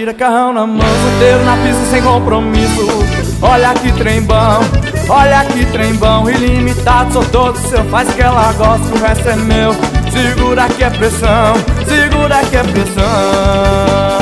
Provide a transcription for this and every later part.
Tira carrão na mão, solteiro na pista sem compromisso. Olha que trem bom, olha que trem bom. Ilimitado, sou todo seu, faz que ela gosta, o resto é meu. Segura que é pressão, segura que é pressão.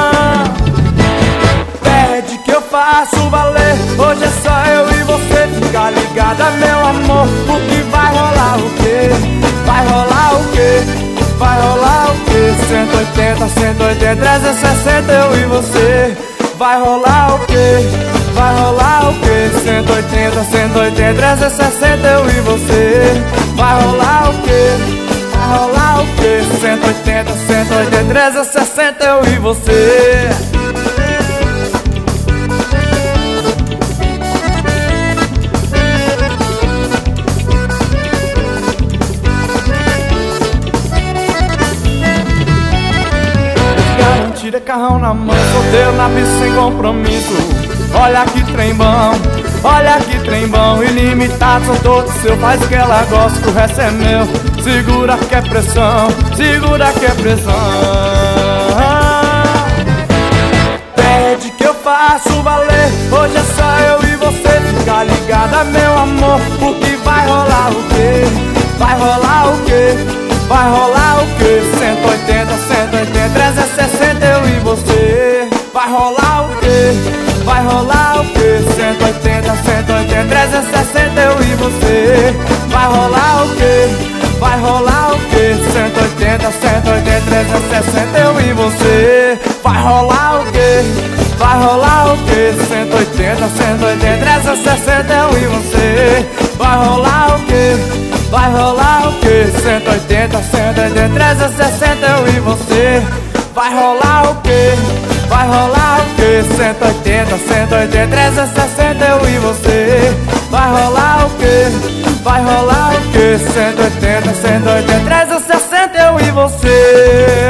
Pede que eu faço valer, hoje é só eu e você. Fica ligada, meu amor, porque vai rolar o quê? Vai rolar o quê? Vai rolar o quê? 180, 180, 360, eu e você. Vai rolar o quê? Vai rolar o quê? 180, 180, 360, eu e você. Vai rolar o quê? Vai rolar o quê? 180, 180, 360, eu e você. Tira carrão na mão, solteiro na pista sem compromisso. Olha que trem bom, olha que trem bom. Ilimitado, sou todo seu, faz o que ela gosta, que o resto é meu. Segura que é pressão, segura que é pressão. Pede que eu faço valer, hoje é só eu e você. Fica ligada, meu amor, porque vai rolar o quê? Vai rolar o quê? Vai rolar o quê? 180, 180, 360, eu e você. Vai rolar o quê? Vai rolar o quê? 180, 180, 360, eu e você. Vai rolar o quê? Vai rolar o quê? 180, 180, 360, eu e você. Vai rolar o quê? Vai rolar o quê? 180, 180, 360, eu e você. Vai rolar o quê? Vai rolar o quê? 180, 180, 360, eu e você. Vai rolar o quê? Vai rolar o quê? 180, 180, 360, eu e você. Vai rolar o quê? Vai rolar o quê? 180, 180, 360, eu e você.